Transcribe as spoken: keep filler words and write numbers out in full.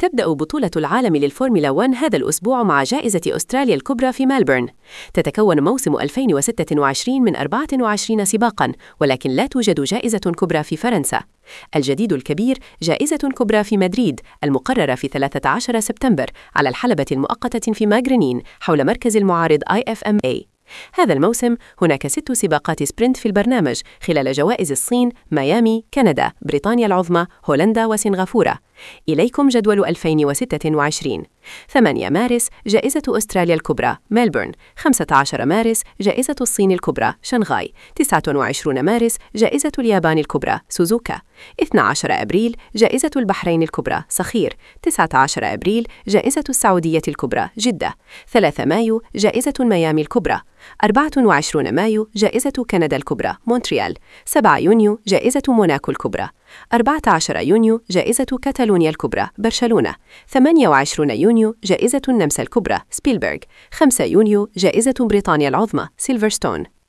تبدأ بطولة العالم للفورمولا واحد هذا الأسبوع مع جائزة أستراليا الكبرى في ملبورن. تتكون موسم ألفين وستة وعشرين من أربعة وعشرين سباقاً، ولكن لا توجد جائزة كبرى في فرنسا. الجديد الكبير جائزة كبرى في مدريد المقررة في ثلاثة عشر سبتمبر على الحلبة المؤقتة في ماغرينين حول مركز المعارض آي إف إم إيه. هذا الموسم هناك ست سباقات سبرنت في البرنامج خلال جوائز الصين، ميامي، كندا، بريطانيا العظمى، هولندا وسنغافورة. إليكم جدول ألفين وستة وعشرين. ثمانية مارس جائزة أستراليا الكبرى ملبورن. خمسة عشر مارس جائزة الصين الكبرى شنغهاي. تسعة وعشرين مارس جائزة اليابان الكبرى سوزوكا. اثني عشر أبريل جائزة البحرين الكبرى صخير. تسعة عشر أبريل جائزة السعودية الكبرى جدة. ثلاثة مايو جائزة ميامي الكبرى. أربعة وعشرين مايو جائزة كندا الكبرى مونتريال. سبعة يونيو جائزة موناكو الكبرى. أربعة عشر يونيو جائزة كاتالونيا الكبرى برشلونة. ثمانية وعشرين يونيو جائزة النمسا الكبرى سبيلبرغ. خمسة يونيو جائزة بريطانيا العظمى سيلفرستون.